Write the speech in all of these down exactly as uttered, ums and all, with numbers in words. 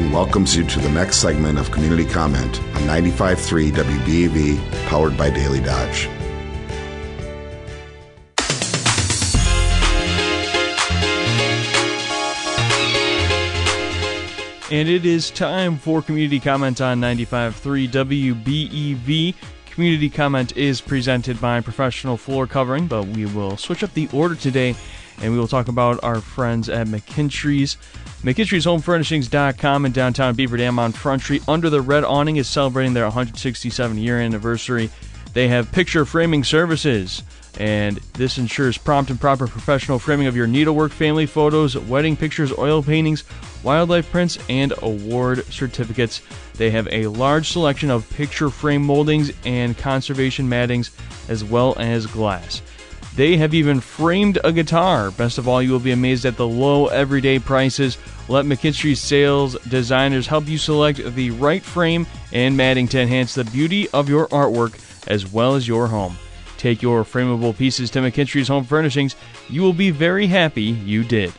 and welcomes you to the next segment of Community Comment on ninety-five point three W B E V, powered by Daily Dodge. And it is time for Community Comment on ninety-five point three W B E V. Community Comment is presented by Professional Floor Covering, but we will switch up the order today, and we will talk about our friends at McKinstry's. McKinstry's Home Furnishings dot com in downtown Beaver Dam on Front Street under the red awning is celebrating their one hundred sixty-seventh year anniversary. They have picture framing services, and this ensures prompt and proper professional framing of your needlework, family photos, wedding pictures, oil paintings, wildlife prints, and award certificates. They have a large selection of picture frame moldings and conservation mattings, as well as glass. They have even framed a guitar. Best of all, you will be amazed at the low everyday prices. Let McKinstry's sales designers help you select the right frame and matting to enhance the beauty of your artwork as well as your home. Take your frameable pieces to McKinstry's Home Furnishings. You will be very happy you did.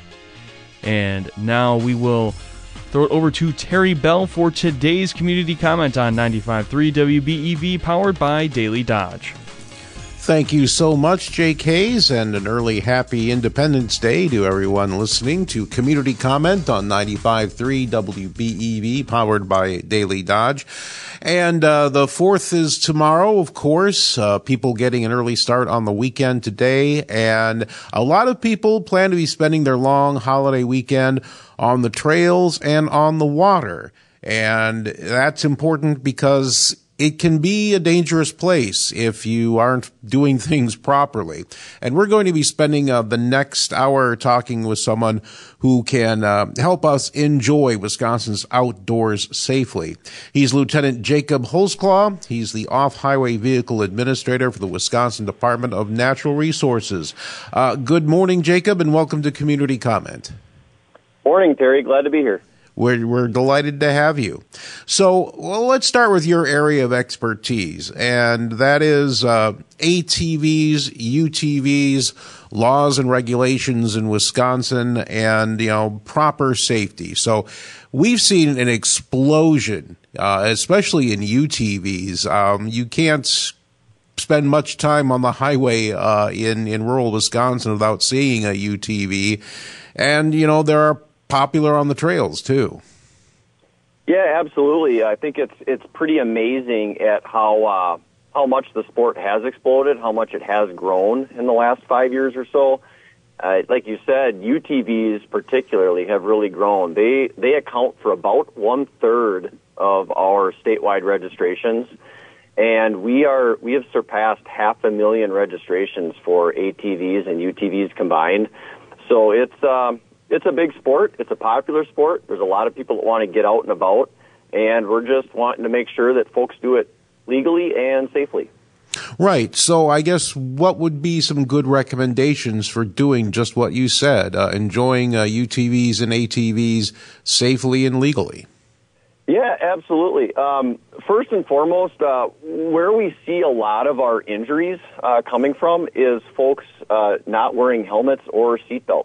And now we will throw it over to Terry Bell for today's Community Comment on ninety-five point three W B E V, powered by Daily Dodge. Thank you so much, Jake Hayes, and an early happy Independence Day to everyone listening to Community Comment on ninety-five point three W B E V, powered by Daily Dodge. And uh, the fourth is tomorrow, of course. Uh, people getting an early start on the weekend today, and a lot of people plan to be spending their long holiday weekend on the trails and on the water. And that's important because it can be a dangerous place if you aren't doing things properly. And we're going to be spending uh, the next hour talking with someone who can uh, help us enjoy Wisconsin's outdoors safely. He's Lieutenant Jacob Holzclaw. He's the Off-Highway Vehicle Administrator for the Wisconsin Department of Natural Resources. Uh, good morning, Jacob, and welcome to Community Comment. Morning, Terry. Glad to be here. We're, we're delighted to have you. So, well, let's start with your area of expertise, and that is uh, A T Vs, U T Vs, laws and regulations in Wisconsin, and, you know, proper safety. So we've seen an explosion, uh, especially in U T Vs. Um, you can't spend much time on the highway uh, in, in rural Wisconsin without seeing a U T V. And, you know, there are popular on the trails too. Yeah, absolutely. I think it's it's pretty amazing at how uh, how much the sport has exploded, how much it has grown in the last five years or so. Uh, like you said, U T Vs particularly have really grown. They they account for about one third of our statewide registrations, and we are we have surpassed half a million registrations for A T Vs and U T Vs combined. So it's um, It's a big sport. It's a popular sport. There's a lot of people that want to get out and about, and we're just wanting to make sure that folks do it legally and safely. Right. So I guess what would be some good recommendations for doing just what you said, uh, enjoying uh, U T Vs and A T Vs safely and legally? Yeah, absolutely. Um, first and foremost, uh, where we see a lot of our injuries uh, coming from is folks uh, not wearing helmets or seatbelts.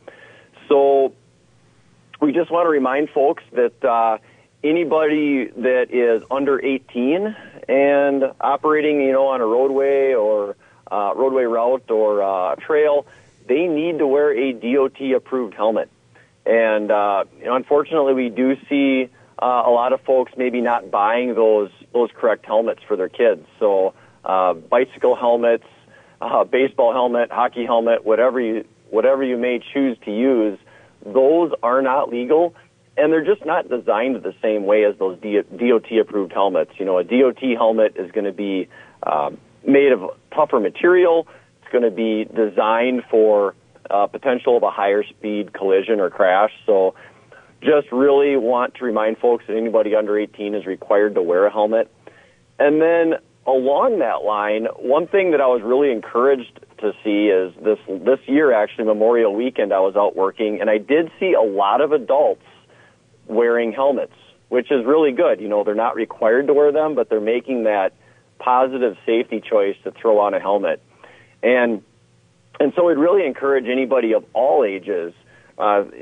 So we just want to remind folks that uh, anybody that is under eighteen and operating, you know, on a roadway or uh, roadway route or uh, trail, they need to wear a D O T-approved helmet. And uh, you know, unfortunately, we do see uh, a lot of folks maybe not buying those those correct helmets for their kids. So uh, bicycle helmets, uh, baseball helmet, hockey helmet, whatever you whatever you may choose to use, those are not legal, and they're just not designed the same way as those D O T-approved helmets. You know, a D O T helmet is going to be um, made of tougher material. It's going to be designed for uh, potential of a higher speed collision or crash. So just really want to remind folks that anybody under eighteen is required to wear a helmet. And then along that line, one thing that I was really encouraged to see is this this year, actually, Memorial Weekend, I was out working, and I did see a lot of adults wearing helmets, which is really good. You know, they're not required to wear them, but they're making that positive safety choice to throw on a helmet. And and so I'd really encourage anybody of all ages, uh,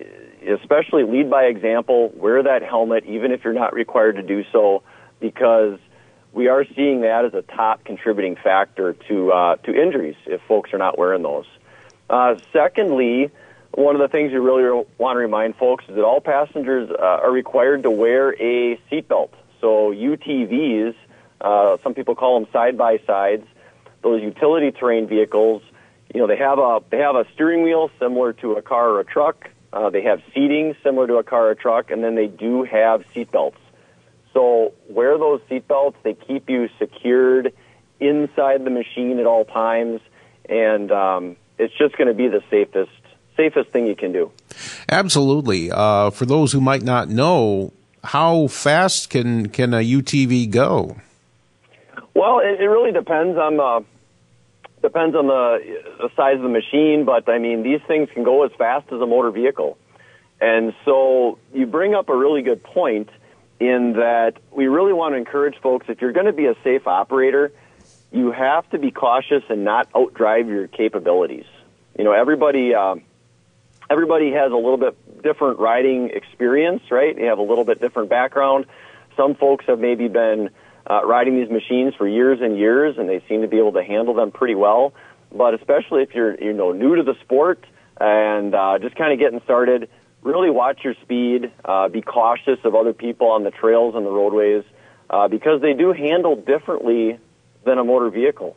especially lead by example, wear that helmet even if you're not required to do so, because we are seeing that as a top contributing factor to uh, to injuries if folks are not wearing those. Uh, secondly, one of the things you really want to remind folks is that all passengers uh, are required to wear a seatbelt. So U T Vs, uh, some people call them side-by-sides, those utility terrain vehicles, you know, they have a they have a steering wheel similar to a car or a truck. Uh, they have seating similar to a car or a truck, and then they do have seatbelts. So wear those seatbelts. They keep you secured inside the machine at all times, and um, it's just going to be the safest safest thing you can do. Absolutely. Uh, for those who might not know, how fast can can a U T V go? Well, it, it really depends on the depends on the, the size of the machine, but I mean these things can go as fast as a motor vehicle, and so you bring up a really good point in that we really want to encourage folks, if you're going to be a safe operator, you have to be cautious and not outdrive your capabilities. You know, everybody uh, everybody has a little bit different riding experience, right? They have a little bit different background. Some folks have maybe been uh, riding these machines for years and years, and they seem to be able to handle them pretty well. But especially if you're, you know, new to the sport and uh, just kind of getting started, really watch your speed, uh, be cautious of other people on the trails and the roadways, uh, because they do handle differently than a motor vehicle.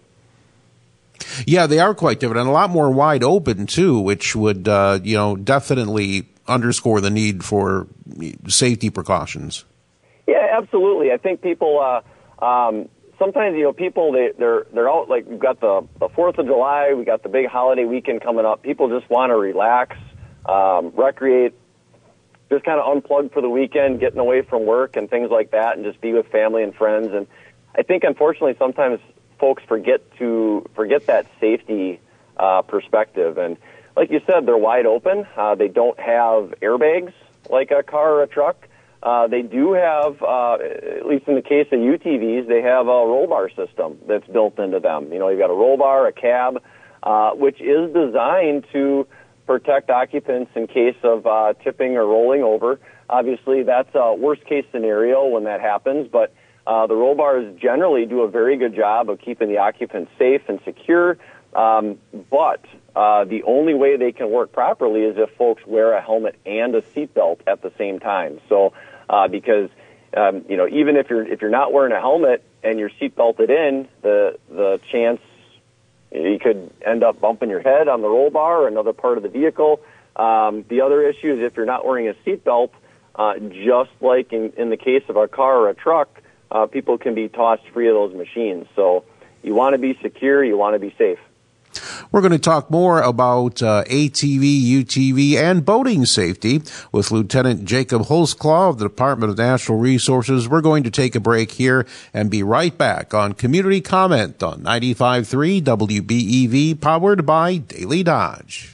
Yeah, they are quite different and a lot more wide open too, which would, uh, you know, definitely underscore the need for safety precautions. Yeah, absolutely. I think people, uh, um, sometimes, you know, people, they, they're, they're out, like, we've got the, the fourth of July, we got the big holiday weekend coming up. People just want to relax, um, recreate, just kind of unplug for the weekend, getting away from work and things like that, and just be with family and friends. And I think, unfortunately, sometimes folks forget to forget that safety uh, perspective. And like you said, they're wide open. Uh, they don't have airbags like a car or a truck. Uh, they do have, uh, at least in the case of U T Vs, they have a roll bar system that's built into them. You know, you've got a roll bar, a cab, uh, which is designed to protect occupants in case of uh, tipping or rolling over. Obviously, that's a worst-case scenario when that happens, but Uh, the roll bars generally do a very good job of keeping the occupants safe and secure, um, but uh, the only way they can work properly is if folks wear a helmet and a seatbelt at the same time. So, uh, because um, you know, even if you're if you're not wearing a helmet and you're seatbelted in, the the chance you could end up bumping your head on the roll bar or another part of the vehicle. Um, the other issue is if you're not wearing a seatbelt, uh, just like in, in the case of a car or a truck. Uh, people can be tossed free of those machines. So you want to be secure, you want to be safe. We're going to talk more about uh, A T V, U T V, and boating safety with Lieutenant Jacob Holzclaw of the Department of Natural Resources. We're going to take a break here and be right back on Community Comment on ninety-five point three W B E V, powered by Daily Dodge.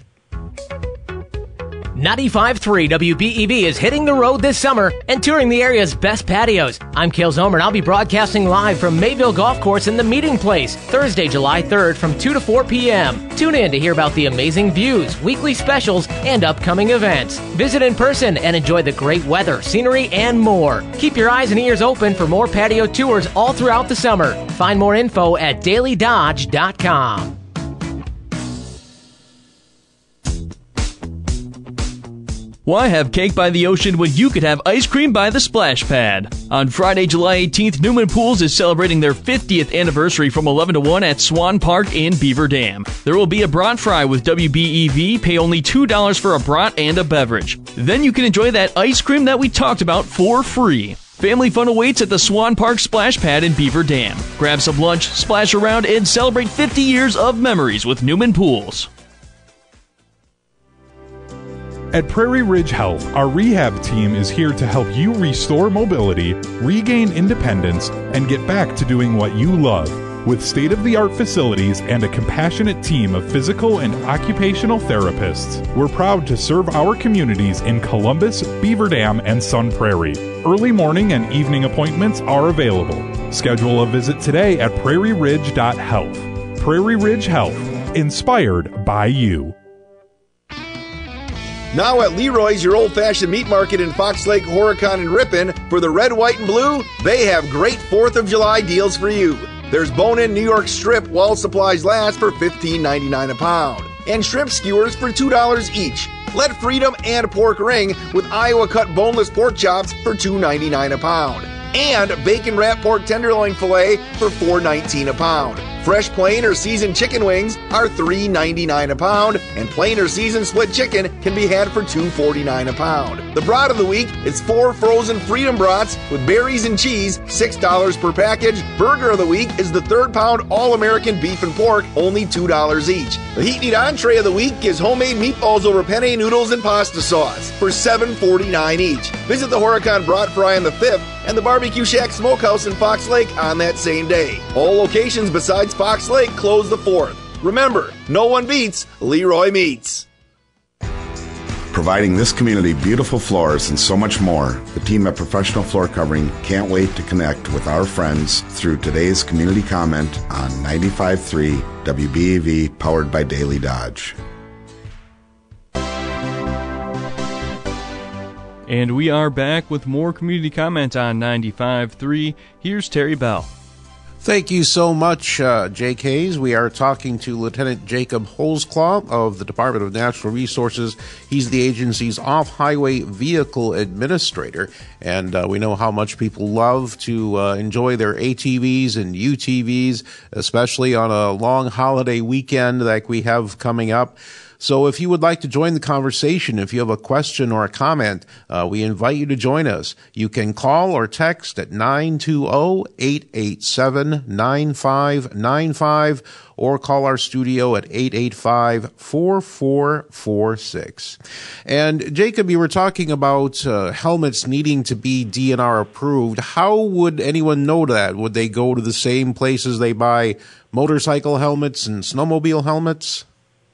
ninety-five point three W B E V is hitting the road this summer and touring the area's best patios. I'm Cale Zomer, and I'll be broadcasting live from Mayville Golf Course in the Meeting Place, Thursday, July third from two to four p.m. Tune in to hear about the amazing views, weekly specials, and upcoming events. Visit in person and enjoy the great weather, scenery, and more. Keep your eyes and ears open for more patio tours all throughout the summer. Find more info at daily dodge dot com. Why have cake by the ocean when you could have ice cream by the splash pad? On Friday, July eighteenth, Newman Pools is celebrating their fiftieth anniversary from eleven to one at Swan Park in Beaver Dam. There will be a brat fry with W B E V. Pay only two dollars for a brat and a beverage. Then you can enjoy that ice cream that we talked about for free. Family fun awaits at the Swan Park Splash Pad in Beaver Dam. Grab some lunch, splash around, and celebrate fifty years of memories with Newman Pools. At Prairie Ridge Health, our rehab team is here to help you restore mobility, regain independence, and get back to doing what you love. With state-of-the-art facilities and a compassionate team of physical and occupational therapists, we're proud to serve our communities in Columbus, Beaver Dam, and Sun Prairie. Early morning and evening appointments are available. Schedule a visit today at prairie ridge dot health. Prairie Ridge Health, inspired by you. Now at Leroy's, your old-fashioned meat market in Fox Lake, Horicon, and Ripon, for the red, white, and blue, they have great fourth of July deals for you. There's bone-in New York strip while supplies last for fifteen ninety-nine a pound, and shrimp skewers for two dollars each. Let Freedom and Pork Ring with Iowa cut boneless pork chops for two ninety-nine a pound, and bacon wrapped pork tenderloin fillet for four nineteen a pound. Fresh plain or seasoned chicken wings are three ninety-nine a pound, and plain or seasoned split chicken can be had for two forty-nine a pound. The brat of the week is four frozen Freedom brats with berries and cheese, six dollars per package. Burger of the week is the third pound All-American beef and pork, only two dollars each. The heat meat entree of the week is homemade meatballs over penne noodles and pasta sauce for seven forty-nine each. Visit the Horicon Brat Fry on the fifth and the Barbecue Shack Smokehouse in Fox Lake on that same day. All locations besides Fox Lake close the fourth. Remember, no one beats Leroy Meats. Providing this community beautiful floors and so much more, the team at Professional Floor Covering can't wait to connect with our friends through today's community comment on ninety-five point three W B E V, powered by Daily Dodge. And we are back with more community comment on ninety-five point three. Here's Terry Bell. Thank you so much, uh, Jake Hayes. We are talking to Lieutenant Jacob Holzclaw of the Department of Natural Resources. He's the agency's off-highway vehicle administrator, and uh, we know how much people love to uh, enjoy their A T Vs and U T Vs, especially on a long holiday weekend like we have coming up. So if you would like to join the conversation, if you have a question or a comment, uh, we invite you to join us. You can call or text at nine two zero, eight eight seven, nine five nine five or call our studio at eight eight five, four four four six. And Jacob, you were talking about uh, helmets needing to be D N R approved. How would anyone know that? Would they go to the same places they buy motorcycle helmets and snowmobile helmets?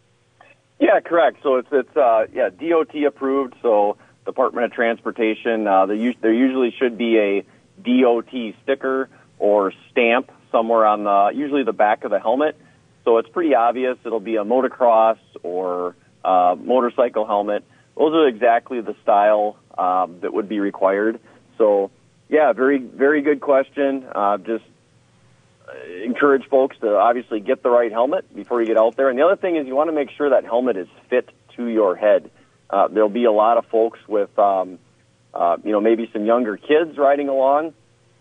Yeah, correct. So it's it's uh, yeah D O T approved. So Department of Transportation. Uh, there, there usually should be a D O T sticker or stamp somewhere on the usually the back of the helmet. So it's pretty obvious. It'll be a motocross or uh, motorcycle helmet. Those are exactly the style um, that would be required. So yeah, very very good question. Uh, just encourage folks to obviously get the right helmet before you get out there. And the other thing is you want to make sure that helmet is fit to your head. Uh, there'll be a lot of folks with, um, uh, you know, maybe some younger kids riding along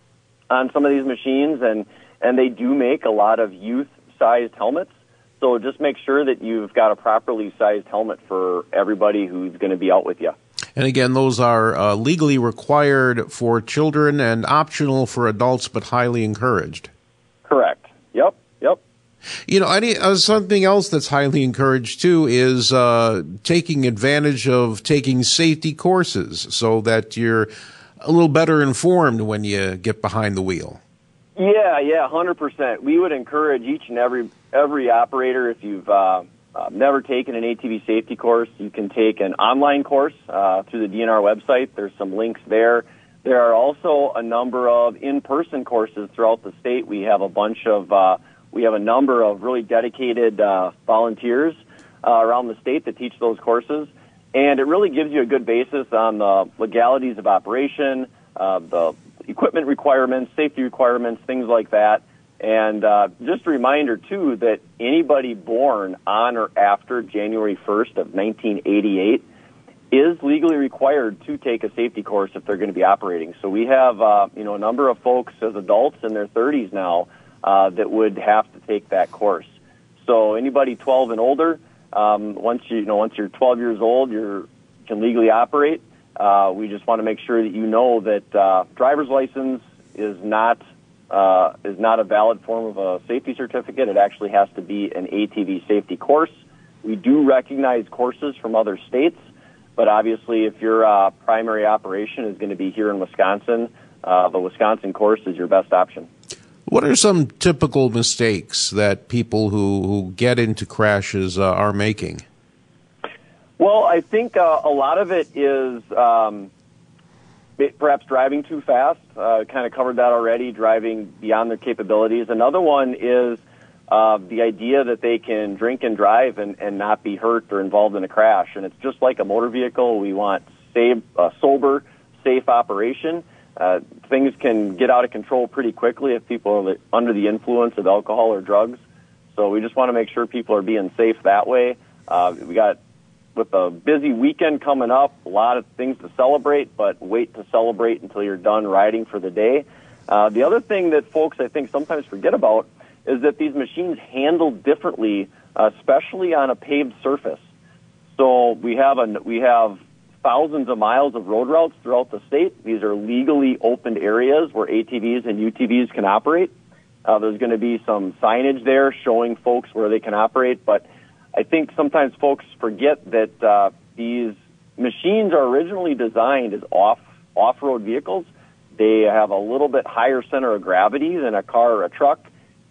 on some of these machines, and, and they do make a lot of youth-sized helmets. So just make sure that you've got a properly sized helmet for everybody who's going to be out with you. And again, those are uh, legally required for children and optional for adults, but highly encouraged. Correct. Yep. Yep. You know, any, uh, something else that's highly encouraged, too, is uh, taking advantage of taking safety courses so that you're a little better informed when you get behind the wheel. Yeah, yeah, one hundred percent. We would encourage each and every every operator, if you've uh, uh, never taken an A T V safety course, you can take an online course uh, through the D N R website. There's some links there. There are also a number of in-person courses throughout the state. We have a bunch of, uh, we have a number of really dedicated uh, volunteers uh, around the state that teach those courses. And it really gives you a good basis on the legalities of operation, uh, the equipment requirements, safety requirements, things like that. And uh, just a reminder, too, that anybody born on or after January first of nineteen eighty-eight is legally required to take a safety course if they're going to be operating. So we have, uh, you know, a number of folks as adults in their thirties now uh, that would have to take that course. So anybody twelve and older, um, once you, you know, once you're twelve years old, you can legally operate. Uh, we just want to make sure that you know that uh, driver's license is not uh, is not a valid form of a safety certificate. It actually has to be an A T V safety course. We do recognize courses from other states. But obviously, if your uh, primary operation is going to be here in Wisconsin, uh, the Wisconsin course is your best option. What are some typical mistakes that people who, who get into crashes uh, are making? Well, I think uh, a lot of it is um, perhaps driving too fast. Uh, kind of covered that already, driving beyond their capabilities. Another one is uh, the idea that they can drink and drive and, and not be hurt or involved in a crash. And it's just like a motor vehicle. We want safe, uh, sober, safe operation. Uh, things can get out of control pretty quickly if people are under the influence of alcohol or drugs. So we just want to make sure people are being safe that way. Uh, we got, with a busy weekend coming up, a lot of things to celebrate, but wait to celebrate until you're done riding for the day. Uh, the other thing that folks, I think, sometimes forget about is that these machines handle differently, uh, especially on a paved surface. So we have a, we have thousands of miles of road routes throughout the state. These are legally opened areas where A T Vs and U T Vs can operate. Uh, there's going to be some signage there showing folks where they can operate, but I think sometimes folks forget that uh, these machines are originally designed as off off-road vehicles. They have a little bit higher center of gravity than a car or a truck,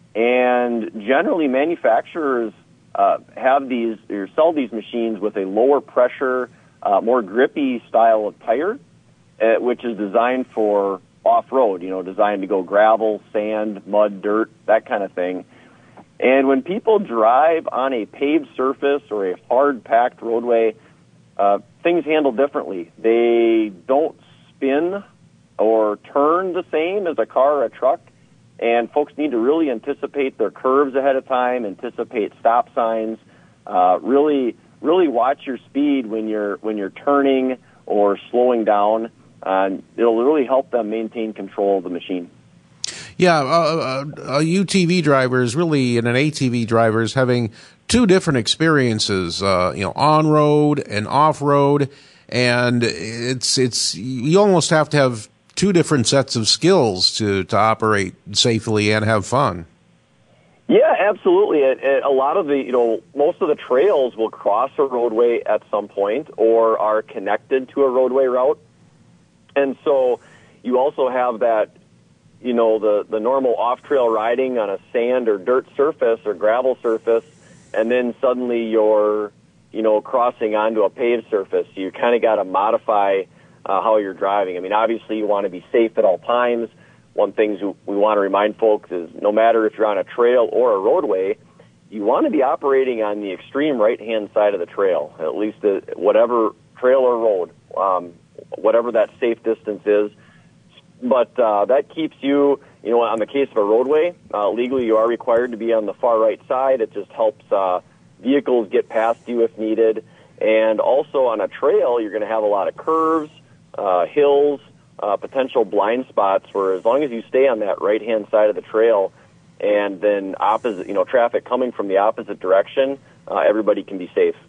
and generally manufacturers uh, have these or sell these machines with a lower pressure, uh, more grippy style of tire, uh, which is designed for off-road, you know, designed to go gravel, sand, mud, dirt, that kind of thing. And when people drive on a paved surface or a hard-packed roadway, uh, things handle differently. They don't spin or turn the same as a car or a truck, and folks need to really anticipate their curves ahead of time, anticipate stop signs, uh, really, really watch your speed when you're when you're turning or slowing down. Uh, it'll really help them maintain control of the machine. Yeah, uh, a U T V driver is really, and an A T V driver is having two different experiences, uh, you know, on road and off road, and it's it's you almost have to have two different sets of skills to to operate safely and have fun. Yeah, absolutely. It, it, a lot of the, you know, most of the trails will cross a roadway at some point or are connected to a roadway route, and so you also have that. You know, the, the normal off-trail riding on a sand or dirt surface or gravel surface, and then suddenly you're, you know, crossing onto a paved surface. So you kind of got to modify uh, how you're driving. I mean, obviously you want to be safe at all times. One thing we want to remind folks is no matter if you're on a trail or a roadway, you want to be operating on the extreme right-hand side of the trail, at least the, whatever trail or road, um, whatever that safe distance is. But uh, that keeps you, you know, on the case of a roadway, uh, legally you are required to be on the far right side. It just helps uh, vehicles get past you if needed. And also on a trail, you're going to have a lot of curves, uh, hills, uh, potential blind spots where as long as you stay on that right-hand side of the trail and then opposite, you know, traffic coming from the opposite direction, uh, everybody can be safe.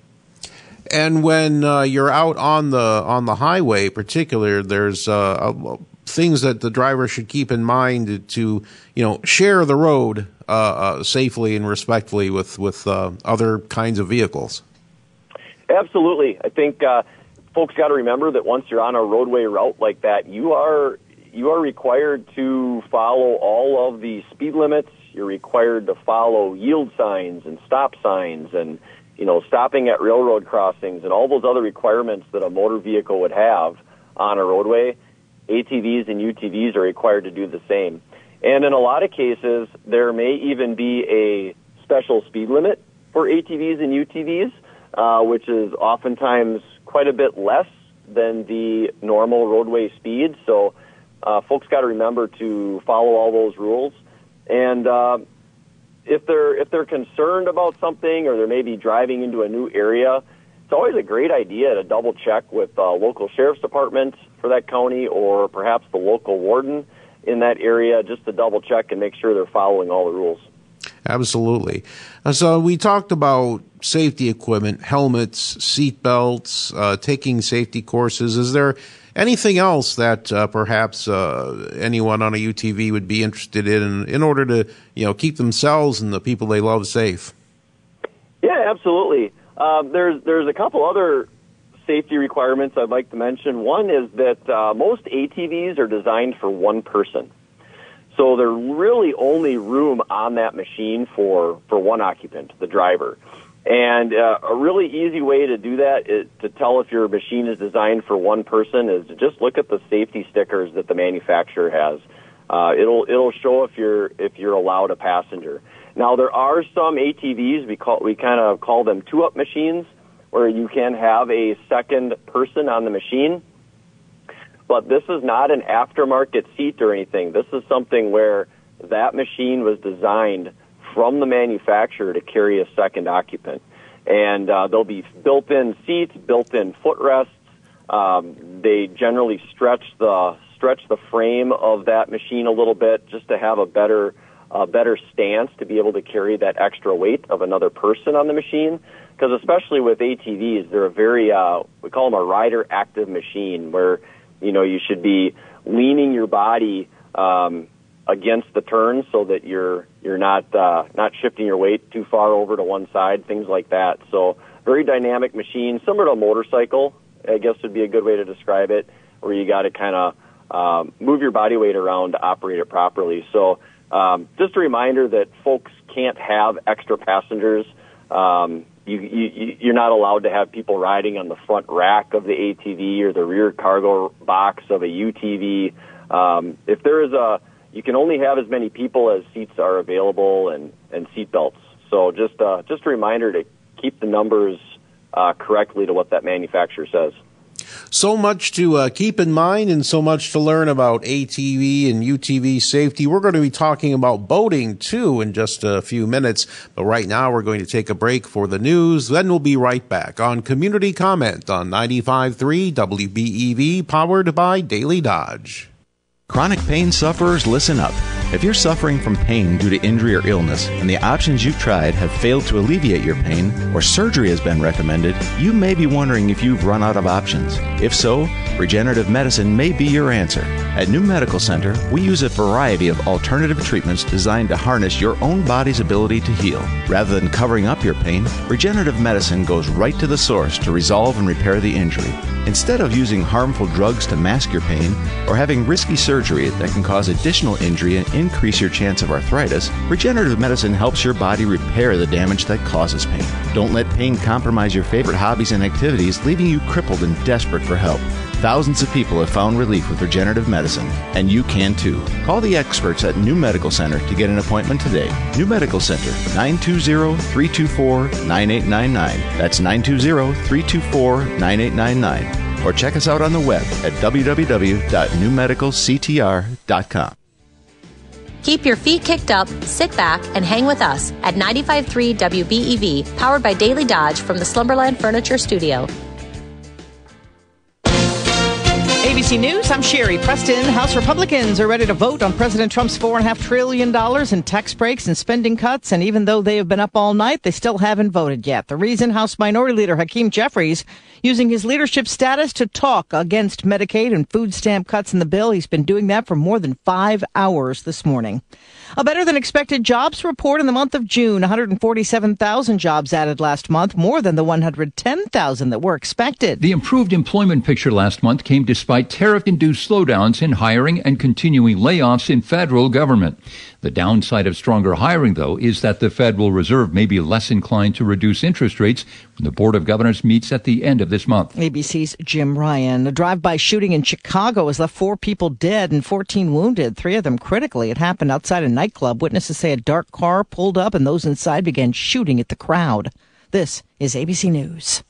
And when uh, you're out on the on the highway, particular, there's uh, a, things that the driver should keep in mind to, you know, share the road uh, uh, safely and respectfully with with uh, other kinds of vehicles. Absolutely, I think uh, folks got to remember that once you're on a roadway route like that, you are you are required to follow all of the speed limits. You're required to follow yield signs and stop signs and, you know, stopping at railroad crossings and all those other requirements that a motor vehicle would have on a roadway. A T Vs and U T Vs are required to do the same. And in a lot of cases, there may even be a special speed limit for A T Vs and U T Vs, uh, which is oftentimes quite a bit less than the normal roadway speed. So uh, folks got to remember to follow all those rules. And uh, if they're if they're concerned about something or they're maybe driving into a new area, it's always a great idea to double check with uh, local sheriff's departments for that county or perhaps the local warden in that area just to double check and make sure they're following all the rules. Absolutely. Uh, so we talked about safety equipment, helmets, seat belts, uh, taking safety courses. Is there anything else that uh, perhaps uh, anyone on a U T V would be interested in in order to, you know, keep themselves and the people they love safe? Yeah, absolutely. Uh, there's there's a couple other safety requirements I'd like to mention. One is that uh, most A T Vs are designed for one person. So there's really only room on that machine for, for one occupant, the driver. And uh, a really easy way to do that is to tell if your machine is designed for one person is to just look at the safety stickers that the manufacturer has. Uh, it'll it'll show if you're if you're allowed a passenger. Now, there are some A T Vs, we call we kind of call them two-up machines, where you can have a second person on the machine. But this is not an aftermarket seat or anything. This is something where that machine was designed from the manufacturer to carry a second occupant. And uh, there'll be built-in seats, built-in footrests. Um, they generally stretch the stretch the frame of that machine a little bit just to have a better a better stance to be able to carry that extra weight of another person on the machine. Because especially with A T Vs, they're a very, uh, we call them a rider active machine where, you know, you should be leaning your body um, against the turn so that you're you're not uh, not shifting your weight too far over to one side, things like that. So very dynamic machine, similar to a motorcycle, I guess would be a good way to describe it, where you got to kind of um, move your body weight around to operate it properly. So um, just a reminder that folks can't have extra passengers. Um, you, you, you're not allowed to have people riding on the front rack of the A T V or the rear cargo box of a U T V. Um, if there is a, you can only have as many people as seats are available and, and seat belts. So just uh, just a reminder to keep the numbers uh, correctly to what that manufacturer says. So much to uh, keep in mind and so much to learn about A T V and U T V safety. We're going to be talking about boating, too, in just a few minutes. But right now, we're going to take a break for the news. Then we'll be right back on Community Comment on ninety-five point three W B E V, powered by Daily Dodge. Chronic pain sufferers, listen up. If you're suffering from pain due to injury or illness, and the options you've tried have failed to alleviate your pain, or surgery has been recommended, you may be wondering if you've run out of options. If so, regenerative medicine may be your answer. At New Medical Center, we use a variety of alternative treatments designed to harness your own body's ability to heal. Rather than covering up your pain, regenerative medicine goes right to the source to resolve and repair the injury. Instead of using harmful drugs to mask your pain, or having risky surgery that can cause additional injury and increase your chance of arthritis, regenerative medicine helps your body repair the damage that causes pain. Don't let pain compromise your favorite hobbies and activities, leaving you crippled and desperate for help. Thousands of people have found relief with regenerative medicine, and you can too. Call the experts at New Medical Center to get an appointment today. New Medical Center, nine two zero, three two four, nine eight nine nine. That's nine two zero, three two four, nine eight nine nine. Or check us out on the web at w w w dot new medical c t r dot com. Keep your feet kicked up, sit back, and hang with us at ninety-five point three W B E V, powered by Daily Dodge from the Slumberland Furniture Studio. A B C News, I'm Sherry Preston. House Republicans are ready to vote on President Trump's four point five trillion dollars in tax breaks and spending cuts, and even though they have been up all night, they still haven't voted yet. The reason, House Minority Leader Hakeem Jeffries using his leadership status to talk against Medicaid and food stamp cuts in the bill. He's been doing that for more than five hours this morning. A better-than-expected jobs report in the month of June. one hundred forty-seven thousand jobs added last month, more than the one hundred ten thousand that were expected. The improved employment picture last month came despite tariff-induced slowdowns in hiring and continuing layoffs in federal government. The downside of stronger hiring, though, is that the Federal Reserve may be less inclined to reduce interest rates when the Board of Governors meets at the end of this month. A B C's Jim Ryan. A drive-by shooting in Chicago has left four people dead and fourteen wounded, three of them critically. It happened outside a nightclub. Witnesses say a dark car pulled up and those inside began shooting at the crowd. This is A B C News.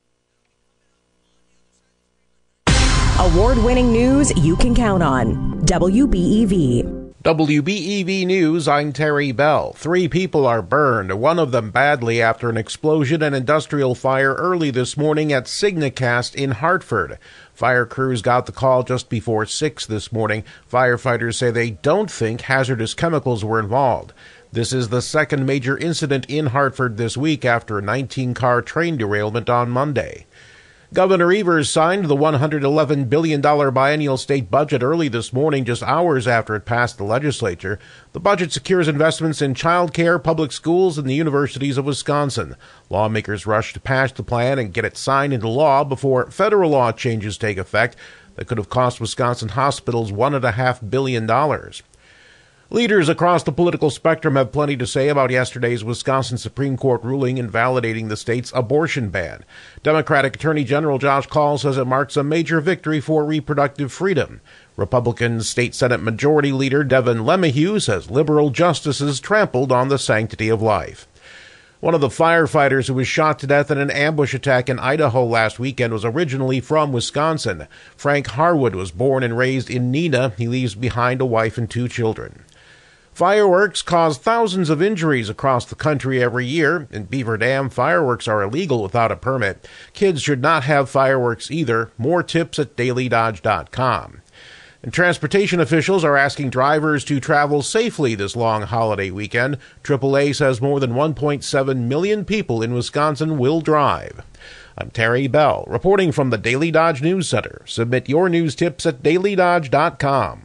Award-winning news you can count on. W B E V. W B E V News, I'm Terry Bell. Three people are burned, one of them badly after an explosion and industrial fire early this morning at Signacast in Hartford. Fire crews got the call just before six this morning. Firefighters say they don't think hazardous chemicals were involved. This is the second major incident in Hartford this week after a nineteen-car train derailment on Monday. Governor Evers signed the one hundred eleven billion dollars biennial state budget early this morning, just hours after it passed the legislature. The budget secures investments in child care, public schools, and the universities of Wisconsin. Lawmakers rushed to pass the plan and get it signed into law before federal law changes take effect that could have cost Wisconsin hospitals one point five billion dollars. Leaders across the political spectrum have plenty to say about yesterday's Wisconsin Supreme Court ruling invalidating the state's abortion ban. Democratic Attorney General Josh Kaul says it marks a major victory for reproductive freedom. Republican State Senate Majority Leader Devin LeMahieu says liberal justices trampled on the sanctity of life. One of the firefighters who was shot to death in an ambush attack in Idaho last weekend was originally from Wisconsin. Frank Harwood was born and raised in Neenah. He leaves behind a wife and two children. Fireworks cause thousands of injuries across the country every year. In Beaver Dam, fireworks are illegal without a permit. Kids should not have fireworks either. More tips at daily dodge dot com. And transportation officials are asking drivers to travel safely this long holiday weekend. triple A says more than one point seven million people in Wisconsin will drive. I'm Terry Bell, reporting from the Daily Dodge News Center. Submit your news tips at daily dodge dot com.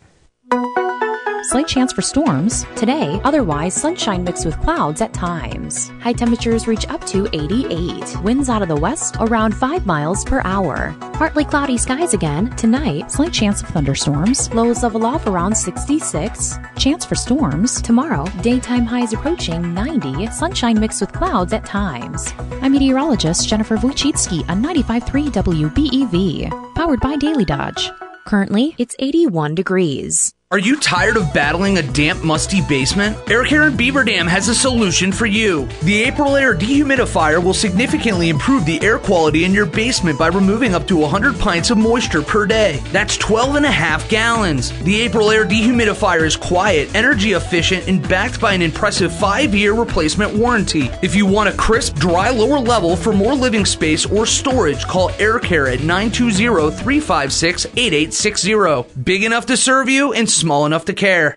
Slight chance for storms today, otherwise sunshine mixed with clouds at times. High temperatures reach up to eighty-eight. Winds out of the west around five miles per hour. Partly cloudy skies again tonight, slight chance of thunderstorms. Lows level off around sixty-six. Chance for storms tomorrow, daytime highs approaching ninety, sunshine mixed with clouds at times. I'm meteorologist Jennifer Wojcicki on ninety-five point three W B E V, powered by Daily Dodge. Currently, it's eighty-one degrees. Are you tired of battling a damp, musty basement? Air Care in Beaver Dam has a solution for you. The April Air Dehumidifier will significantly improve the air quality in your basement by removing up to one hundred pints of moisture per day. That's twelve and a half gallons. The April Air Dehumidifier is quiet, energy efficient, and backed by an impressive five-year replacement warranty. If you want a crisp, dry lower level for more living space or storage, call Air Care at nine two zero, three five six, eight eight six zero. Big enough to serve you and small enough to care.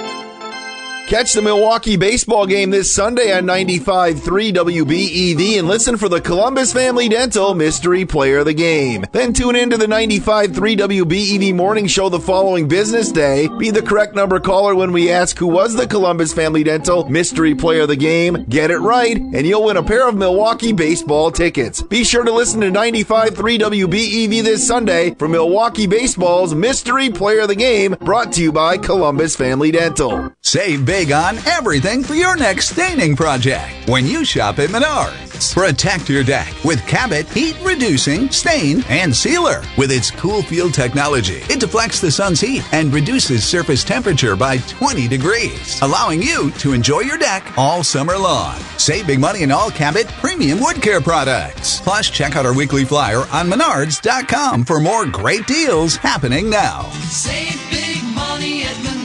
Catch the Milwaukee baseball game this Sunday on ninety-five point three W B E V and listen for the Columbus Family Dental Mystery Player of the Game. Then tune in to the ninety-five point three W B E V morning show the following business day. Be the correct number caller when we ask who was the Columbus Family Dental Mystery Player of the Game. Get it right, and you'll win a pair of Milwaukee baseball tickets. Be sure to listen to ninety-five point three W B E V this Sunday for Milwaukee Baseball's Mystery Player of the Game, brought to you by Columbus Family Dental. Save big on everything for your next staining project when you shop at Menards. Protect your deck with Cabot Heat Reducing Stain and Sealer. With its Cool Field technology, it deflects the sun's heat and reduces surface temperature by twenty degrees, allowing you to enjoy your deck all summer long. Save big money in all Cabot premium wood care products. Plus, check out our weekly flyer on menards dot com for more great deals happening now. Save big money at Menards.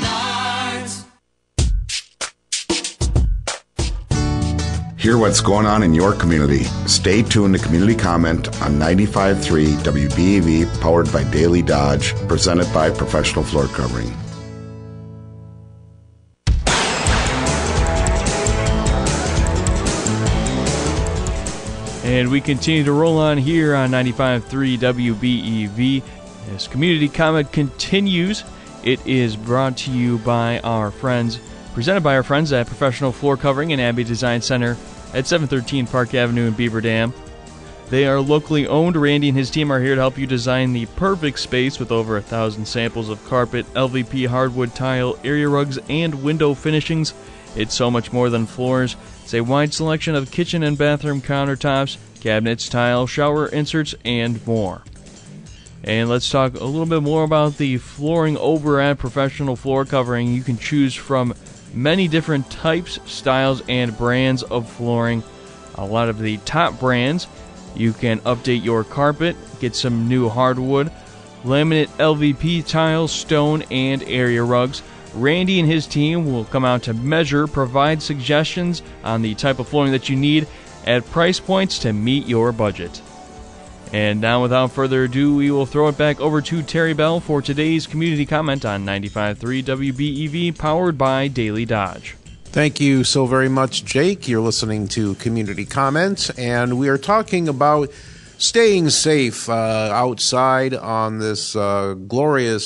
Hear what's going on in your community. Stay tuned to Community Comment on ninety-five point three W B E V, powered by Daily Dodge, presented by Professional Floor Covering. And we continue to roll on here on ninety-five point three W B E V. As Community Comment continues, it is brought to you by our friends, presented by our friends at Professional Floor Covering and Abbey Design Center at seven thirteen Park Avenue in Beaver Dam. They are locally owned. Randy and his team are here to help you design the perfect space with over a thousand samples of carpet, L V P hardwood tile, area rugs, and window finishings. It's so much more than floors. It's a wide selection of kitchen and bathroom countertops, cabinets, tile, shower inserts, and more. And let's talk a little bit more about the flooring over at Professional Floor Covering. You can choose from many different types, styles, and brands of flooring. A lot of the top brands. You can update your carpet, get some new hardwood, laminate L V P tiles, stone, and area rugs. Randy and his team will come out to measure, provide suggestions on the type of flooring that you need at price points to meet your budget. And now, without further ado, we will throw it back over to Terry Bell for today's Community Comment on ninety-five point three W B E V, powered by Daily Dodge. Thank you so very much, Jake. You're listening to Community Comments, and we are talking about staying safe uh, outside on this uh, glorious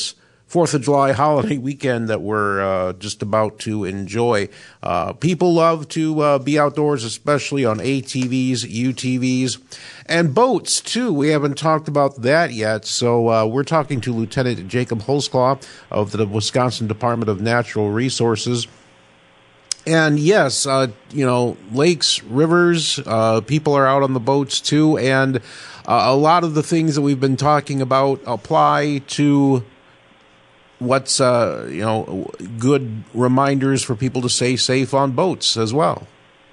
Fourth of July holiday weekend that we're uh, just about to enjoy. Uh, people love to uh, be outdoors, especially on A T Vs, U T Vs, and boats, too. We haven't talked about that yet, so uh, we're talking to Lieutenant Jacob Holzclaw of the Wisconsin Department of Natural Resources. And yes, uh, you know, lakes, rivers, uh, people are out on the boats, too, and uh, a lot of the things that we've been talking about apply to what's, uh, you know, good reminders for people to stay safe on boats as well.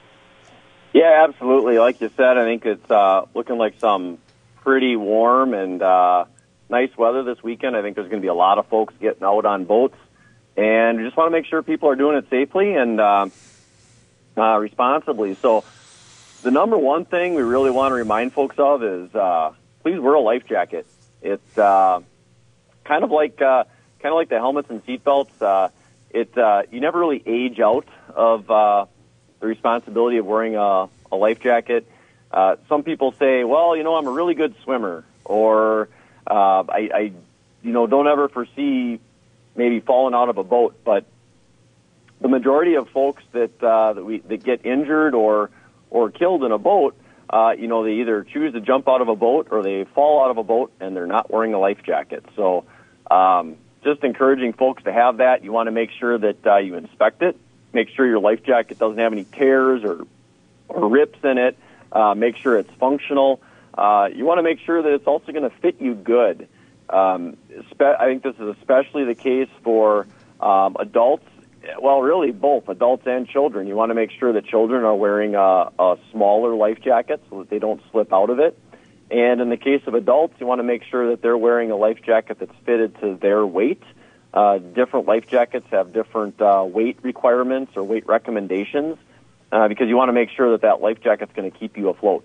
Yeah, absolutely. Like you said, I think it's uh, looking like some pretty warm and uh, nice weather this weekend. I think there's going to be a lot of folks getting out on boats. And we just want to make sure people are doing it safely and uh, uh, responsibly. So the number one thing we really want to remind folks of is uh, please wear a life jacket. It's uh, kind of like... Uh, Kind of like the helmets and seatbelts, uh, it uh, you never really age out of uh, the responsibility of wearing a, a life jacket. Uh, some people say, "Well, you know, I'm a really good swimmer," or uh, I, I, you know, don't ever foresee maybe falling out of a boat. But the majority of folks that uh, that we that get injured or or killed in a boat, uh, you know, they either choose to jump out of a boat or they fall out of a boat and they're not wearing a life jacket. So. Um, Just encouraging folks to have that. You want to make sure that uh, you inspect it. Make sure your life jacket doesn't have any tears or, or rips in it. Uh, make sure it's functional. Uh, you want to make sure that it's also going to fit you good. Um, spe- I think this is especially the case for um, adults. Well, really both adults and children. You want to make sure that children are wearing a, a smaller life jacket so that they don't slip out of it. And in the case of adults, you want to make sure that they're wearing a life jacket that's fitted to their weight. Uh, different life jackets have different uh, weight requirements or weight recommendations uh, because you want to make sure that that life jacket's going to keep you afloat.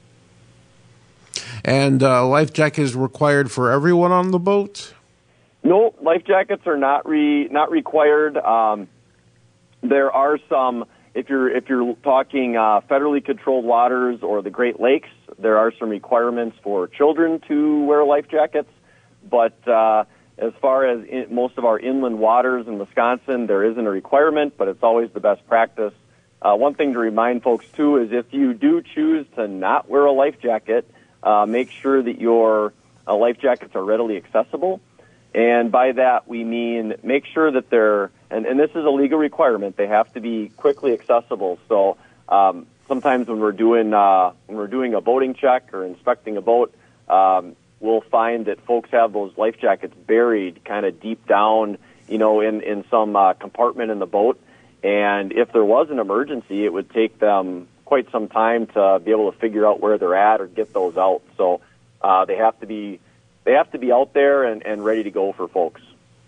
And uh, life jacket is required for everyone on the boat? No, life jackets are not re- not required. Um, there are some. If you're if you're talking uh, federally controlled waters or the Great Lakes, there are some requirements for children to wear life jackets. But uh, as far as in, most of our inland waters in Wisconsin, there isn't a requirement, but it's always the best practice. Uh, one thing to remind folks, too, is if you do choose to not wear a life jacket, uh, make sure that your uh, life jackets are readily accessible. And by that, we mean make sure that they're, and, and this is a legal requirement, they have to be quickly accessible. So um, sometimes when we're doing uh, when we're doing a boating check or inspecting a boat, um, we'll find that folks have those life jackets buried kind of deep down, you know, in, in some uh, compartment in the boat. And if there was an emergency, it would take them quite some time to be able to figure out where they're at or get those out. So uh, they have to be They have to be out there and, and ready to go for folks.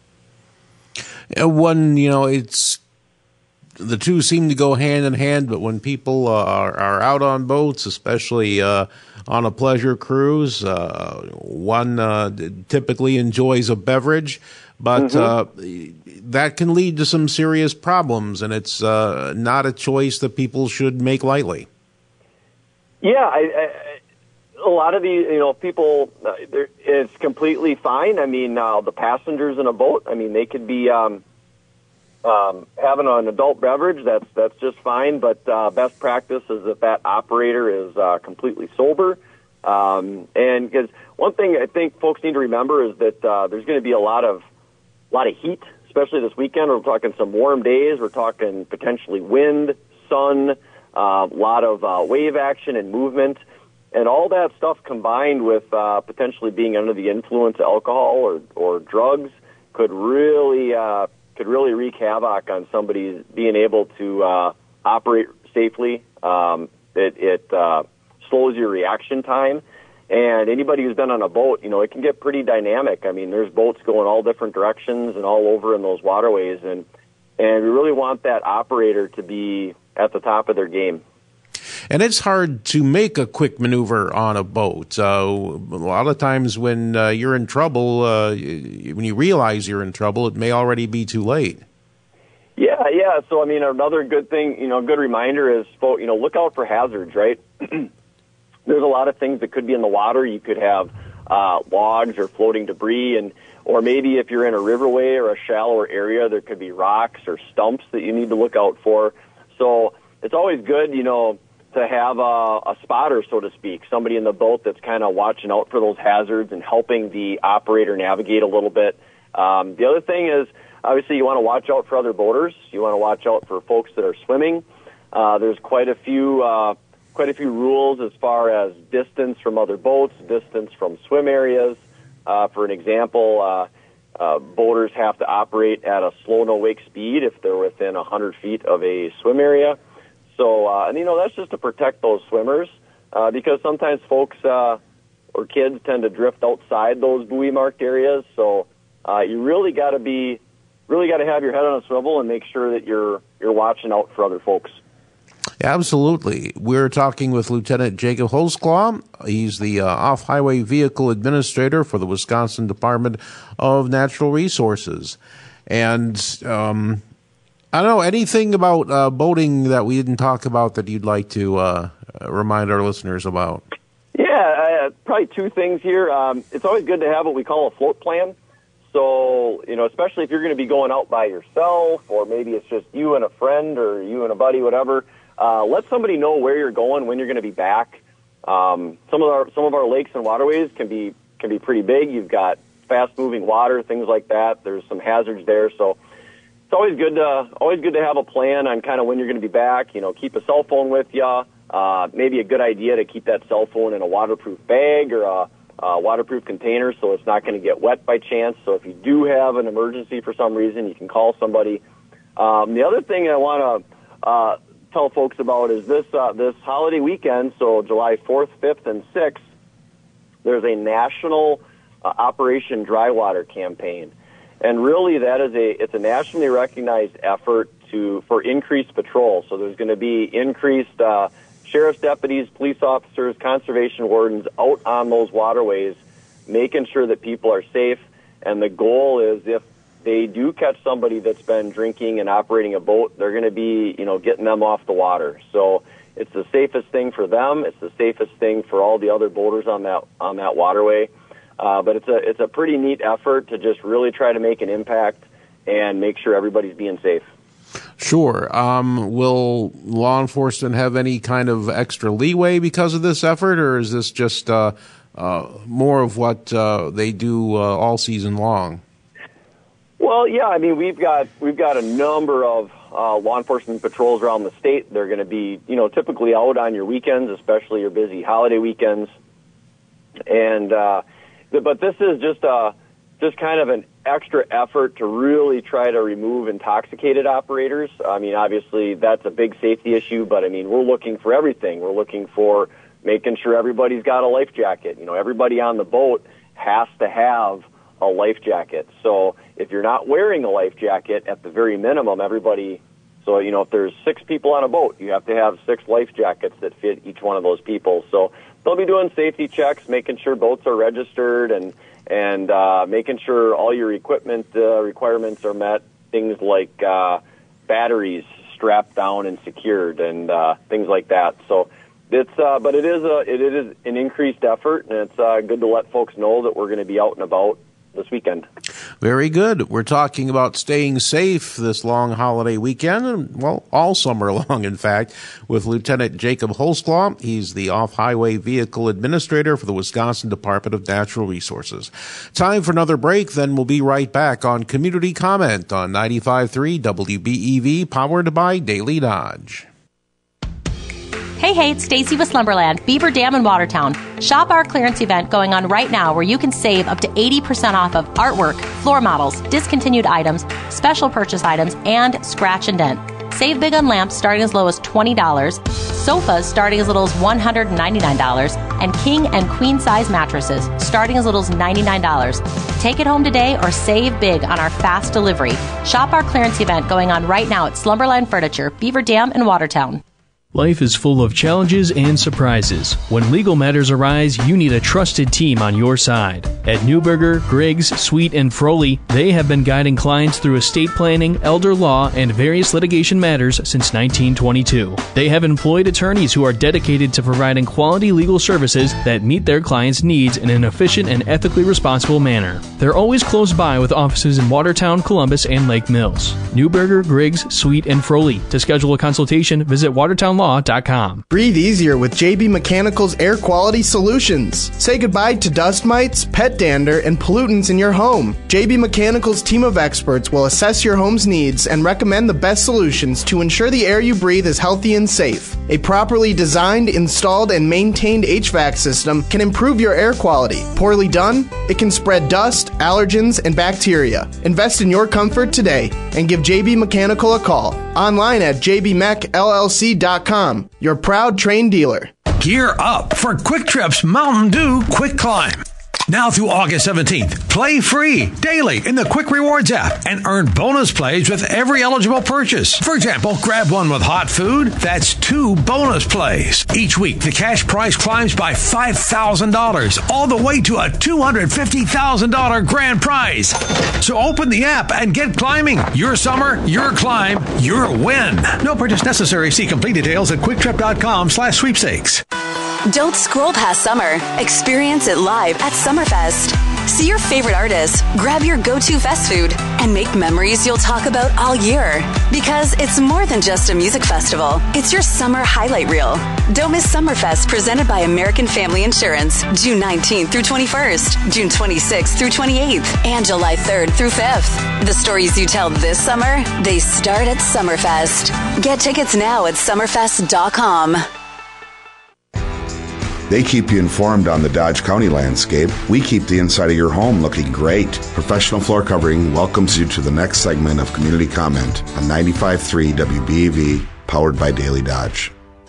One, you know, it's the two seem to go hand in hand, but when people uh, are, are out on boats, especially uh, on a pleasure cruise, uh, one uh, typically enjoys a beverage, but mm-hmm. uh, that can lead to some serious problems, and it's uh, not a choice that people should make lightly. Yeah, I, I a lot of these, you know, people, uh, it's completely fine. I mean, uh, the passengers in a boat, I mean, they could be um, um, having an adult beverage. That's that's just fine. But uh, best practice is that that operator is uh, completely sober. Um, and because one thing I think folks need to remember is that uh, there's going to be a lot of lot of heat, especially this weekend. We're talking some warm days. We're talking potentially wind, sun, a uh, lot of uh, wave action and movement. And all that stuff combined with uh, potentially being under the influence of alcohol or, or drugs could really uh, could really wreak havoc on somebody being able to uh, operate safely. Um, it it uh, slows your reaction time. And anybody who's been on a boat, you know, it can get pretty dynamic. I mean, there's boats going all different directions and all over in those waterways. And, and we really want that operator to be at the top of their game. And it's hard to make a quick maneuver on a boat. Uh, a lot of times when uh, you're in trouble, uh, when you realize you're in trouble, it may already be too late. Yeah, yeah. So, I mean, another good thing, you know, good reminder is, you know, look out for hazards, right? There's a lot of things that could be in the water. You could have uh, logs or floating debris. And or maybe if you're in a riverway or a shallower area, there could be rocks or stumps that you need to look out for. So it's always good, you know, to have a, a spotter, so to speak, somebody in the boat that's kind of watching out for those hazards and helping the operator navigate a little bit. Um, the other thing is, obviously, you want to watch out for other boaters. You want to watch out for folks that are swimming. Uh, there's quite a few, uh, quite a few rules as far as distance from other boats, distance from swim areas. Uh, for an example, uh, uh, boaters have to operate at a slow no wake speed if they're within one hundred feet of a swim area. So, uh, and you know, that's just to protect those swimmers, uh, because sometimes folks, uh, or kids tend to drift outside those buoy marked areas. So, uh, you really got to be, really got to have your head on a swivel and make sure that you're, you're watching out for other folks. Absolutely. We're talking with Lieutenant Jacob Holzclaw. He's the uh, Off-Highway Vehicle Administrator for the Wisconsin Department of Natural Resources. And, um, I don't know, anything about uh, boating that we didn't talk about that you'd like to uh, remind our listeners about? Yeah, uh, probably two things here. Um, it's always good to have what we call a float plan. So, you know, especially if you're going to be going out by yourself, or maybe it's just you and a friend or you and a buddy, whatever, uh, let somebody know where you're going, when you're going to be back. Um, some of our some of our lakes and waterways can be can be pretty big. You've got fast-moving water, things like that. There's some hazards there, so it's always good to always good to have a plan on kind of when you're going to be back. You know, keep a cell phone with you. Uh, maybe a good idea to keep that cell phone in a waterproof bag or a, a waterproof container so it's not going to get wet by chance. So if you do have an emergency for some reason, you can call somebody. Um, the other thing I want to uh, tell folks about is this uh, this holiday weekend. So July fourth, fifth, and sixth, there's a national uh, Operation Dry Water campaign. And really, that is a it's a nationally recognized effort to for increased patrol. So there's going to be increased uh, sheriff's deputies, police officers, conservation wardens out on those waterways, making sure that people are safe. And the goal is, if they do catch somebody that's been drinking and operating a boat, they're going to be, you know, getting them off the water. So it's the safest thing for them. It's the safest thing for all the other boaters on that on that waterway. Uh, but it's a it's a pretty neat effort to just really try to make an impact and make sure everybody's being safe. Sure. Um, will law enforcement have any kind of extra leeway because of this effort, or is this just uh, uh, more of what uh, they do uh, all season long? Well, yeah. I mean, we've got we've got a number of uh, law enforcement patrols around the state. They're going to be, you know, typically out on your weekends, especially your busy holiday weekends, and. Uh, But this is just a, just kind of an extra effort to really try to remove intoxicated operators. I mean, obviously that's a big safety issue, but I mean, we're looking for everything. We're looking for making sure everybody's got a life jacket. You know, everybody on the boat has to have a life jacket. So if you're not wearing a life jacket, at the very minimum, everybody, so, you know, if there's six people on a boat, you have to have six life jackets that fit each one of those people. So they'll be doing safety checks, making sure boats are registered, and and uh, making sure all your equipment uh, requirements are met. Things like uh, batteries strapped down and secured, and uh, things like that. So it's uh, but it is a it is an increased effort, and it's uh, good to let folks know that we're going to be out and about this weekend. Very good. We're talking about staying safe this long holiday weekend, and, well, all summer long, in fact, with Lieutenant Jacob Holzclaw. He's the Off-Highway Vehicle Administrator for the Wisconsin Department of Natural Resources. Time for another break, then we'll be right back on Community Comment on ninety-five point three W B E V, powered by Daily Dodge. Hey, hey, it's Stacy with Slumberland, Beaver Dam in Watertown. Shop our clearance event going on right now where you can save up to eighty percent off of artwork, floor models, discontinued items, special purchase items, and scratch and dent. Save big on lamps starting as low as twenty dollars, sofas starting as little as one hundred ninety-nine dollars, and king and queen size mattresses starting as little as ninety-nine dollars. Take it home today or save big on our fast delivery. Shop our clearance event going on right now at Slumberland Furniture, Beaver Dam in Watertown. Life is full of challenges and surprises. When legal matters arise, you need a trusted team on your side. At Neuberger, Griggs, Sweet, and Froley, they have been guiding clients through estate planning, elder law, and various litigation matters since nineteen twenty-two. They have employed attorneys who are dedicated to providing quality legal services that meet their clients' needs in an efficient and ethically responsible manner. They're always close by with offices in Watertown, Columbus, and Lake Mills. Neuberger, Griggs, Sweet, and Froley. To schedule a consultation, visit watertown law dot com. Breathe easier with J B Mechanical's air quality solutions. Say goodbye to dust mites, pet dander, and pollutants in your home. J B Mechanical's team of experts will assess your home's needs and recommend the best solutions to ensure the air you breathe is healthy and safe. A properly designed, installed, and maintained H V A C system can improve your air quality. Poorly done, it can spread dust, allergens, and bacteria. Invest in your comfort today and give J B Mechanical a call. Online at j b mech l l c dot com. Your proud trained dealer. Gear up for Quick Trip's Mountain Dew Quick Climb. Now through August seventeenth, play free daily in the Quick Rewards app and earn bonus plays with every eligible purchase. For example, grab one with hot food, that's two bonus plays. Each week, the cash prize climbs by five thousand dollars, all the way to a two hundred fifty thousand dollars grand prize. So open the app and get climbing. Your summer, your climb, your win. No purchase necessary. See complete details at quicktrip.com slash sweepstakes. Don't scroll past summer. Experience it live at Summerfest. See your favorite artists, grab your go-to fest food, and make memories you'll talk about all year. Because it's more than just a music festival. It's your summer highlight reel. Don't miss Summerfest, presented by American Family Insurance, June nineteenth through twenty-first, June twenty-sixth through twenty-eighth, and July third through fifth. The stories you tell this summer, they start at Summerfest. Get tickets now at summerfest dot com. They keep you informed on the Dodge County landscape. We keep the inside of your home looking great. Professional Floor Covering welcomes you to the next segment of Community Comment on ninety-five point three W B E V, powered by Daily Dodge.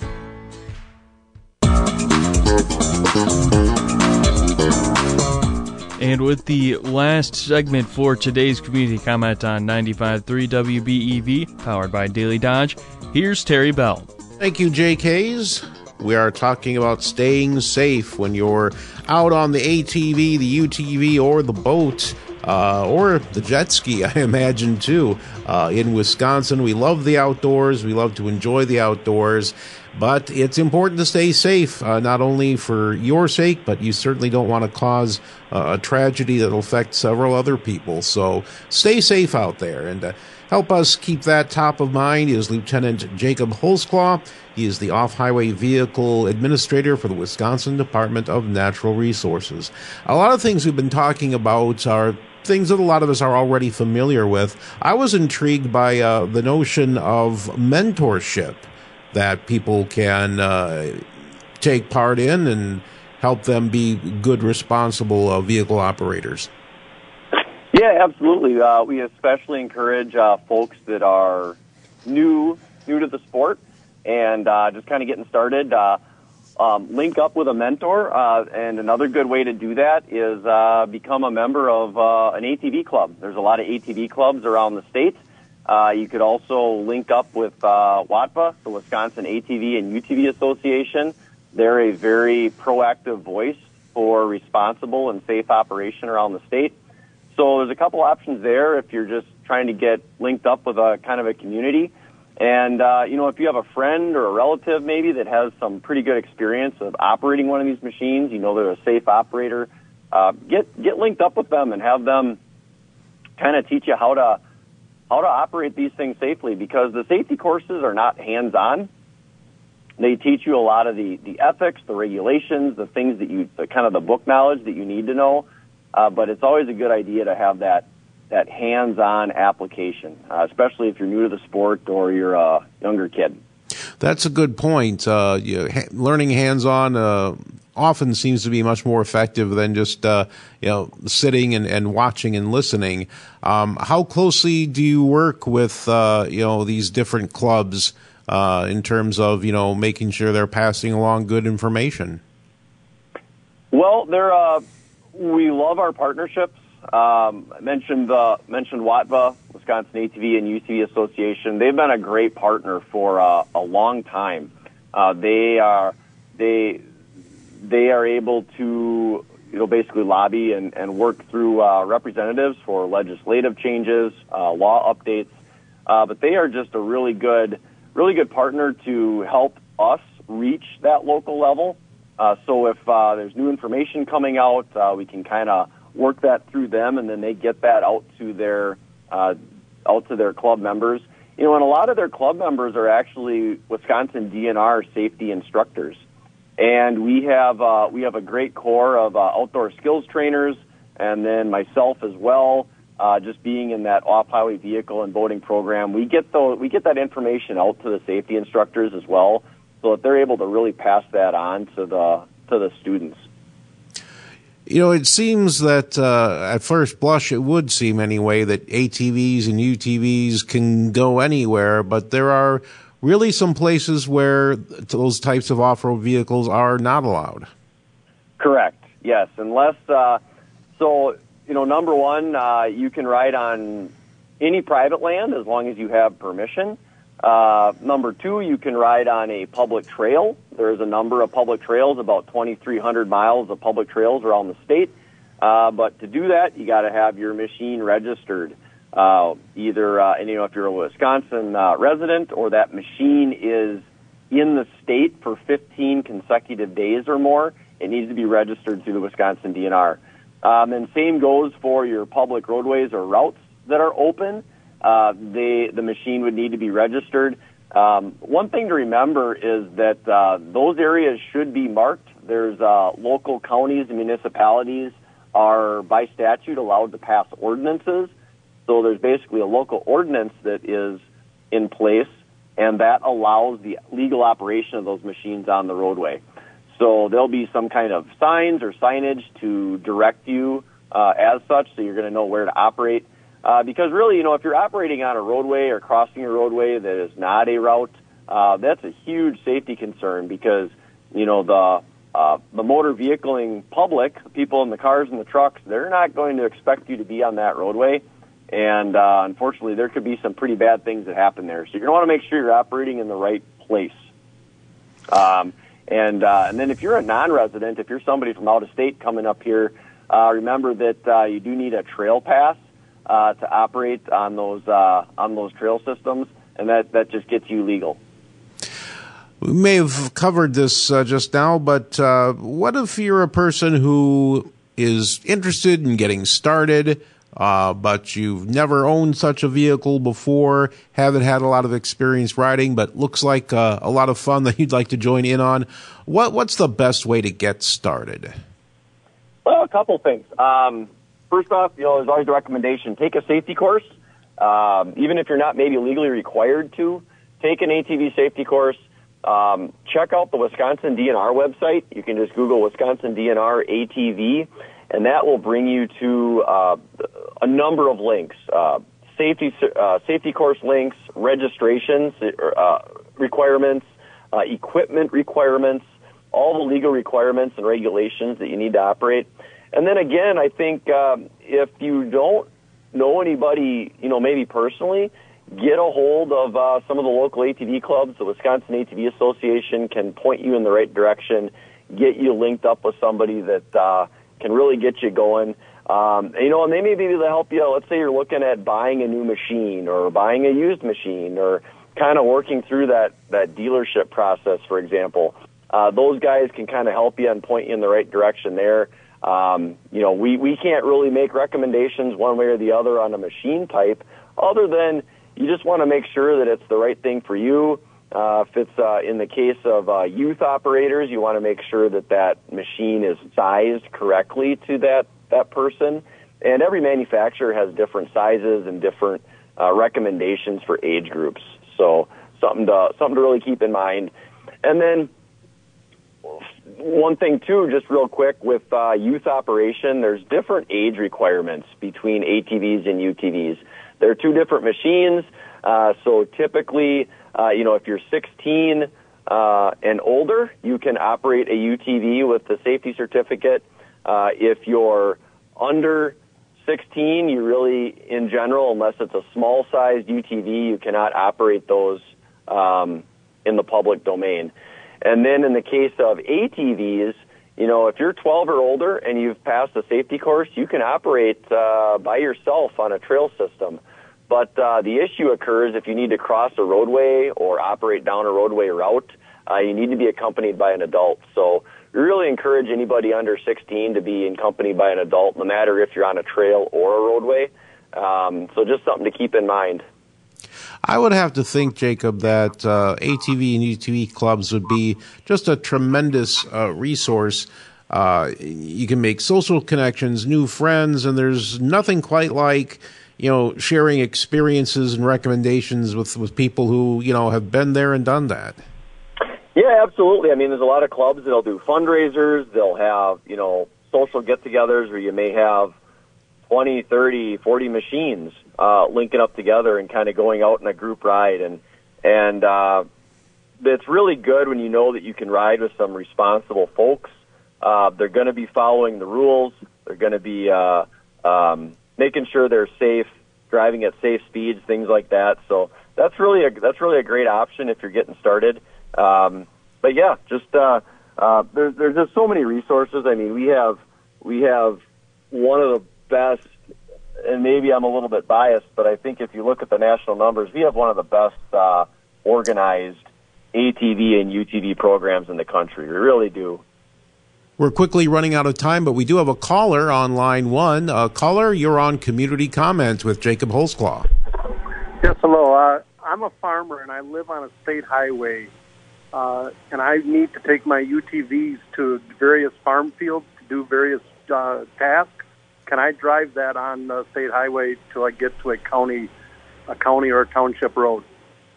And with the last segment for today's Community Comment on ninety-five point three W B E V, powered by Daily Dodge, here's Terry Bell. Thank you, J Ks. We are talking about staying safe when you're out on the A T V, the U T V, or the boat, uh, or the jet ski, I imagine, too. Uh, in Wisconsin, we love the outdoors. We love to enjoy the outdoors. But it's important to stay safe, uh, not only for your sake, but you certainly don't want to cause uh, a tragedy that will affect several other people. So stay safe out there. And uh, help us keep that top of mind is Lieutenant Jacob Holzclaw. He is the Off-Highway Vehicle Administrator for the Wisconsin Department of Natural Resources. A lot of things we've been talking about are things that a lot of us are already familiar with. I was intrigued by uh, the notion of mentorship that people can uh, take part in and help them be good, responsible uh, vehicle operators. Yeah, absolutely. Uh, we especially encourage uh, folks that are new, new to the sport and uh, just kind of getting started. Uh, um, link up with a mentor, uh, and another good way to do that is uh, become a member of uh, an A T V club. There's a lot of A T V clubs around the state. Uh, you could also link up with uh, W A T V A, the Wisconsin A T V and U T V Association. They're a very proactive voice for responsible and safe operation around the state. So there's a couple options there if you're just trying to get linked up with a kind of a community. And, uh, you know, if you have a friend or a relative maybe that has some pretty good experience of operating one of these machines, you know they're a safe operator, uh, get get linked up with them and have them kind of teach you how to how to operate these things safely, because the safety courses are not hands-on. They teach you a lot of the, the ethics, the regulations, the things that you, the kind of the book knowledge that you need to know. Uh, but it's always a good idea to have that that hands-on application, uh, especially if you're new to the sport or you're a younger kid. That's a good point. Uh, you, ha- learning hands-on uh, often seems to be much more effective than just uh, you know sitting and, and watching and listening. Um, how closely do you work with uh, you know these different clubs uh, in terms of you know making sure they're passing along good information? Well, they're uh, we love our partnerships. Um, I mentioned the mentioned W A T V A, Wisconsin A T V and U T V Association. They've been a great partner for uh, a long time. Uh, they are they they are able to, you know, basically lobby and, and work through uh, representatives for legislative changes, uh, law updates. Uh, but they are just a really good, really good partner to help us reach that local level. Uh, so if uh, there's new information coming out, uh, we can kind of work that through them, and then they get that out to their uh, out to their club members. You know, and a lot of their club members are actually Wisconsin D N R safety instructors, and we have uh, we have a great core of uh, outdoor skills trainers, and then myself as well. Uh, just being in that off-highway vehicle and boating program, we get the we get that information out to the safety instructors as well, so that they're able to really pass that on to the to the students. You know, it seems that uh, at first blush, it would seem anyway that A T Vs and U T Vs can go anywhere, but there are really some places where those types of off-road vehicles are not allowed. Correct. Yes, unless uh, so. You know, number one, uh, you can ride on any private land as long as you have permission. Uh, number two, you can ride on a public trail. There's a number of public trails, about twenty-three hundred miles of public trails around the state. Uh, but to do that, you got to have your machine registered. Uh, either, uh, and you know, if you're a Wisconsin uh, resident or that machine is in the state for fifteen consecutive days or more, it needs to be registered through the Wisconsin D N R. Um, and same goes for your public roadways or routes that are open. Uh, they, the machine would need to be registered. Um, one thing to remember is that uh, those areas should be marked. There's uh, local counties and municipalities are by statute allowed to pass ordinances. So there's basically a local ordinance that is in place, and that allows the legal operation of those machines on the roadway. So there'll be some kind of signs or signage to direct you uh, as such, so you're going to know where to operate. Uh, because really, you know, if you're operating on a roadway or crossing a roadway that is not a route, uh, that's a huge safety concern because, you know, the uh, the motor vehicle public, the people in the cars and the trucks, they're not going to expect you to be on that roadway. And uh, unfortunately, there could be some pretty bad things that happen there. So you're going to want to make sure you're operating in the right place. Um And uh, and then if you're a non-resident, if you're somebody from out of state coming up here, uh, remember that uh, you do need a trail pass uh, to operate on those uh, on those trail systems, and that, that just gets you legal. We may have covered this uh, just now, but uh, what if you're a person who is interested in getting started, uh, but you've never owned such a vehicle before, haven't had a lot of experience riding, but looks like uh, a lot of fun that you'd like to join in on? What What's the best way to get started? Well, a couple things. Um, first off, you know, there's always a recommendation. Take a safety course. Um, even if you're not maybe legally required to, take an A T V safety course. Um, check out the Wisconsin D N R website. You can just Google Wisconsin D N R A T V, and that will bring you to uh, a number of links, uh, safety uh, safety course links, registrations uh, requirements, uh, equipment requirements, all the legal requirements and regulations that you need to operate. And then again, I think um, if you don't know anybody, you know, maybe personally, get a hold of uh, some of the local A T V clubs. The Wisconsin A T V Association can point you in the right direction, get you linked up with somebody that uh, can really get you going. Um, you know, and they may be able to help you. Let's say you're looking at buying a new machine or buying a used machine or kind of working through that, that dealership process, for example. Uh, those guys can kind of help you and point you in the right direction there. Um, you know, we, we can't really make recommendations one way or the other on a machine type other than you just want to make sure that it's the right thing for you. Uh, if it's uh, in the case of uh, youth operators, you want to make sure that that machine is sized correctly to that, that person. And every manufacturer has different sizes and different uh, recommendations for age groups. So something to something to really keep in mind. And then one thing, too, just real quick, with uh, youth operation, there's different age requirements between A T Vs and U T Vs. They're two different machines, uh, so typically, uh, you know, if you're sixteen uh, and older, you can operate a U T V with the safety certificate. Uh, if you're under sixteen, you really, in general, unless it's a small-sized U T V, you cannot operate those um, in the public domain. And then in the case of A T Vs, you know, if you're twelve or older and you've passed a safety course, you can operate uh, by yourself on a trail system. But uh, the issue occurs if you need to cross a roadway or operate down a roadway route. Uh, you need to be accompanied by an adult. So we really encourage anybody under sixteen to be accompanied by an adult, no matter if you're on a trail or a roadway. Um, so just something to keep in mind. I would have to think, Jacob, that uh, A T V and U T V clubs would be just a tremendous uh, resource. Uh, you can make social connections, new friends, and there's nothing quite like, you know, sharing experiences and recommendations with, with people who, you know, have been there and done that. Yeah, absolutely. I mean, there's a lot of clubs that'll do fundraisers. They'll have, you know, social get-togethers where you may have twenty, thirty, forty machines uh, linking up together and kind of going out in a group ride. And and uh, it's really good when you know that you can ride with some responsible folks. Uh, they're going to be following the rules. They're going to be uh, um, making sure they're safe, driving at safe speeds, things like that. So that's really a, that's really a great option if you're getting started. Um, but yeah, just uh, uh, there's there's just so many resources. I mean, we have we have one of the best, and maybe I'm a little bit biased, but I think if you look at the national numbers, we have one of the best uh, organized A T V and U T V programs in the country. We really do. We're quickly running out of time, but we do have a caller on line one. Uh, caller, you're on Community Comment with Jacob Holzclaw. Yes, hello. Uh, I'm a farmer, and I live on a state highway, uh, and I need to take my U T Vs to various farm fields to do various uh, tasks. Can I drive that on the state highway till I get to a county, a county or a township road?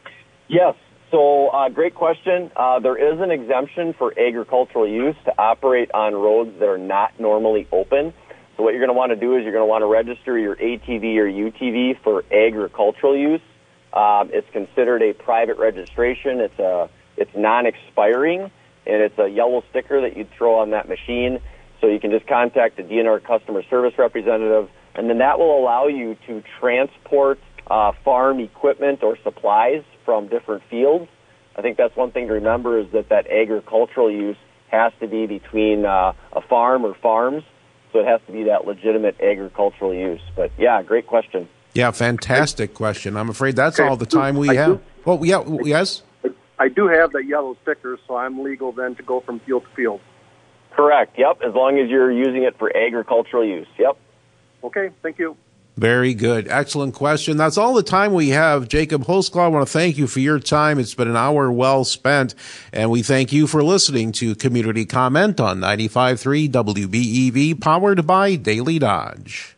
Yes. So, uh, great question. Uh, there is an exemption for agricultural use to operate on roads that are not normally open. So what you're going to want to do is you're going to want to register your A T V or U T V for agricultural use. Um, it's considered a private registration. It's a it's non-expiring, and it's a yellow sticker that you throw on that machine. So you can just contact the D N R customer service representative, and then that will allow you to transport uh, farm equipment or supplies from different fields. I think that's one thing to remember, is that that agricultural use has to be between uh, a farm or farms, so it has to be that legitimate agricultural use. But yeah, great question. Yeah, fantastic question. I'm afraid that's all the time we have. Well, yeah, yes? I do have that yellow sticker, so I'm legal then to go from field to field. Correct, yep, as long as you're using it for agricultural use, yep. Okay, thank you. Very good. Excellent question. That's all the time we have. Jacob Holzclaw, I want to thank you for your time. It's been an hour well spent, and we thank you for listening to Community Comment on ninety-five point three W B E V, powered by Daily Dodge.